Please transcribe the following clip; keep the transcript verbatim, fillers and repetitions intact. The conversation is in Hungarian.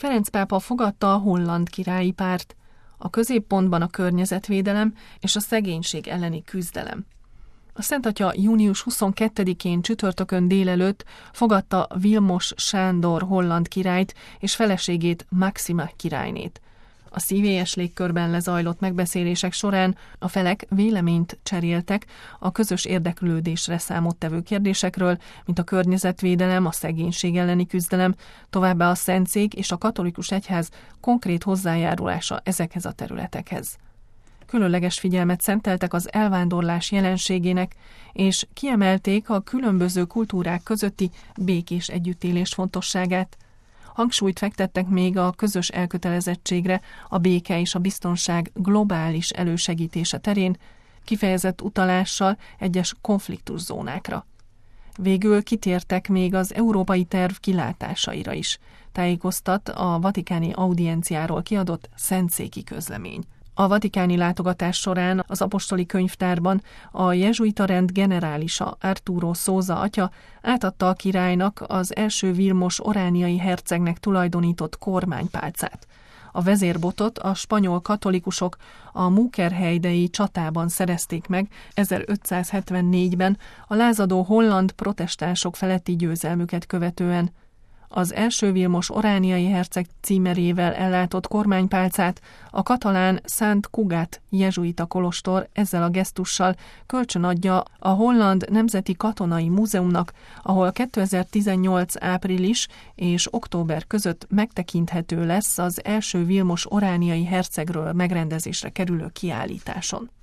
Ferenc pápa fogadta a holland királyi párt. A középpontban a környezetvédelem és a szegénység elleni küzdelem. A Szent Atya június huszonkettedikén csütörtökön délelőtt fogadta Vilmos Sándor holland királyt és feleségét, Máxima királynét. A szívélyes légkörben lezajlott megbeszélések során a felek véleményt cseréltek a közös érdeklődésre számottevő kérdésekről, mint a környezetvédelem, a szegénység elleni küzdelem, továbbá a Szentszék és a katolikus egyház konkrét hozzájárulása ezekhez a területekhez. Különleges figyelmet szenteltek az elvándorlás jelenségének, és kiemelték a különböző kultúrák közötti békés együttélés fontosságát. Hangsúlyt fektettek még a közös elkötelezettségre a béke és a biztonság globális elősegítése terén, kifejezett utalással egyes konfliktuszónákra. Végül kitértek még az európai terv kilátásaira is, tájékoztat a vatikáni audienciáról kiadott szentszéki közlemény. A vatikáni látogatás során az apostoli könyvtárban a jezsuita rend generálisa Arturo Souza atya átadta a királynak az első Vilmos orániai hercegnek tulajdonított kormánypálcát. A vezérbotot a spanyol katolikusok a Múkerheidei csatában szerezték meg ezerötszázhetvennégyben a lázadó holland protestánsok feletti győzelmüket követően. Az első Vilmos orániai herceg címerével ellátott kormánypálcát a katalán Sant Cugat jezsuita kolostor ezzel a gesztussal kölcsönadja a Holland Nemzeti Katonai Múzeumnak, ahol kétezer-tizennyolc április és október között megtekinthető lesz az első Vilmos orániai hercegről megrendezésre kerülő kiállításon.